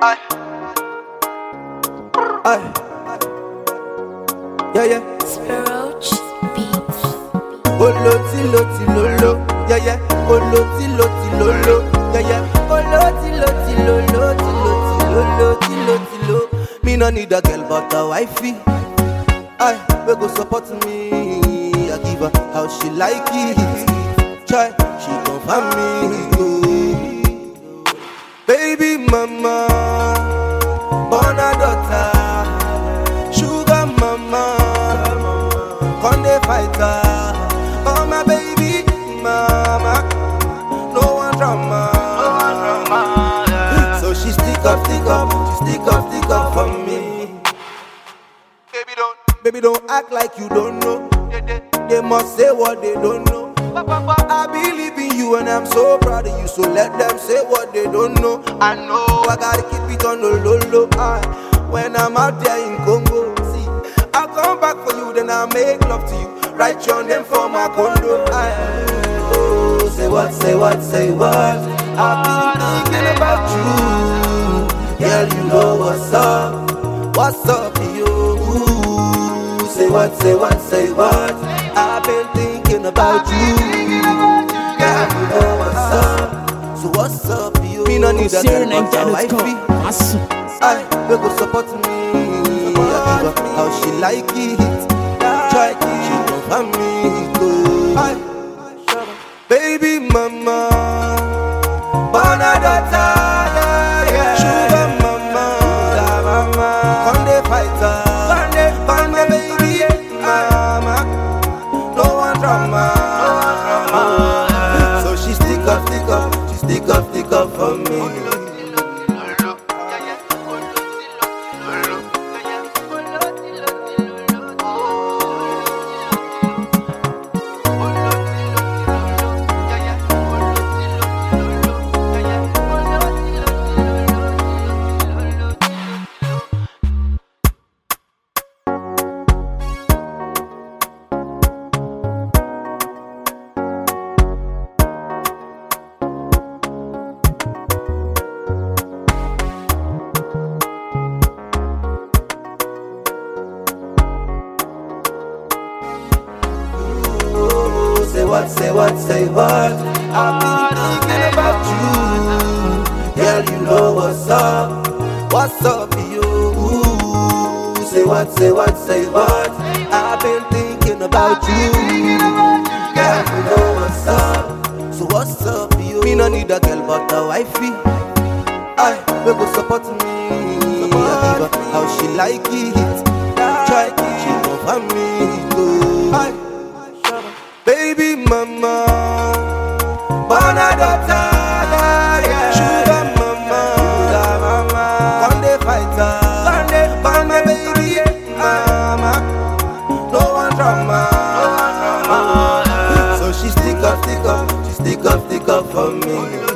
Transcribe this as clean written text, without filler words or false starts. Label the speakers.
Speaker 1: Aye. Aye. Yeah, yeah.
Speaker 2: Spiroach Beats.
Speaker 1: Oloti loti lolo. Yeah, yeah. Oloti loti lolo. Yeah, yeah. Oloti loti lolo. Loti loti lo. Me no need a girl but a wifey. Aye, we go support me. I give her how she like it. Try, she confirm me. Baby mama, born a daughter. Sugar mama, Conde fighter. Oh my baby mama, no one drama. So she stick up for me. Baby don't act like you don't know. They must say what they don't know. I believe in you and I'm so proud of you. So let them say what they don't know. I know I gotta keep it on the low low. When I'm out there in Congo, see, I'll come back for you, then I'll make love to you. Write your name for my condo. Oh, say what? I've been thinking about you. Girl, you know what's up. What's up, yo? Say what? I've been thinking about you. Girl, you know what's up. So what's up, yo? Me no need a girl but a wifey. Aye, we go support me. I give her how she like it. Try, she confirm me. Aye, baby mama, born a daughter. Sugar mama, Conde fighter. Conde baby mama, no one drama. So she stick up for me. Say what? I've been thinking about you. Girl, you know what's up. What's up, yo? Say what? I've been thinking about you. Girl, you know what's up. So what's up, yo? Me no need a girl but a wifey. Aye, we go support me. I give her how she like it. Try, she confirm me. Aye, baby mama, born a daughter. Sugar mama, Conde fighter. Conde baby mama, no one drama. So she stick up for me.